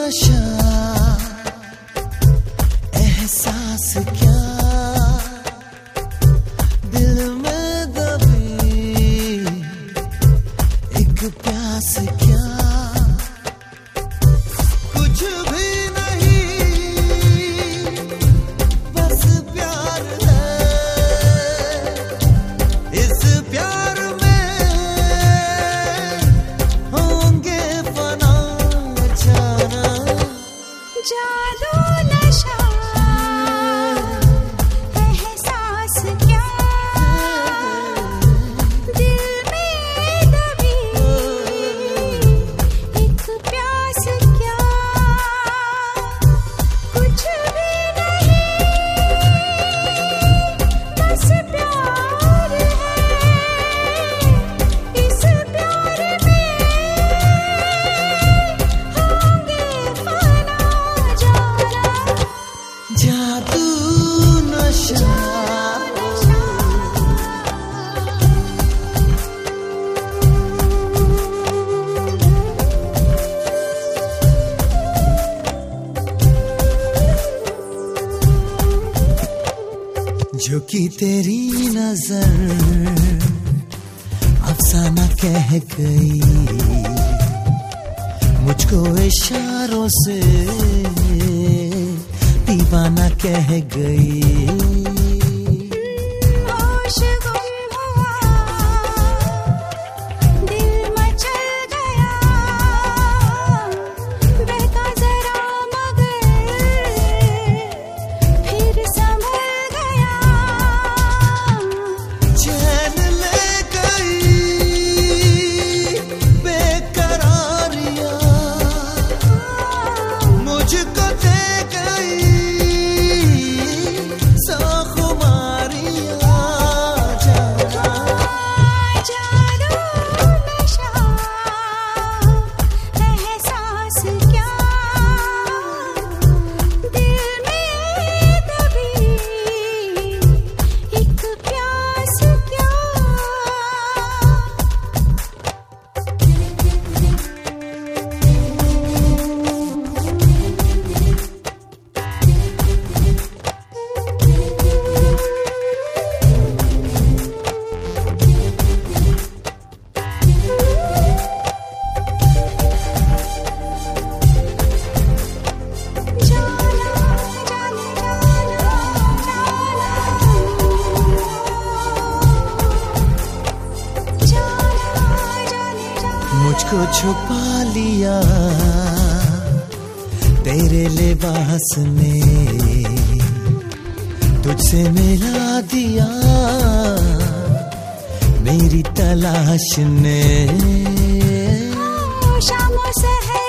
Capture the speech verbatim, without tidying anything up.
नशा एहसास क्या, दिल में दबी एक प्यास क्या, कुछ भी नहीं बस प्यार है। इस प्यार में होंगे फना जाना, जादू नशा एहसास क्या, दिल में दबी एक प्यास क्या, कुछ भी नहीं बस प्यार है। इस प्यार में होंगे फना जाना, जादू नशा। जो कि तेरी नजर अफसाना कह गई, मुझको इशारों से दीवाना कह गई। होश गुम हुआ, दिल मचल गया, बहका जरा मगर फिर संभल गया। चैन ले गई बेकरारियां, मुझको दे गई खुमारियां। जादू नशा एहसास क्या, दिल में दबी एक प्यास क्या। मुझको छुपा लिया तेरे लिबास ने, तुझसे मिला दिया मेरी तलाश ने। शामों से है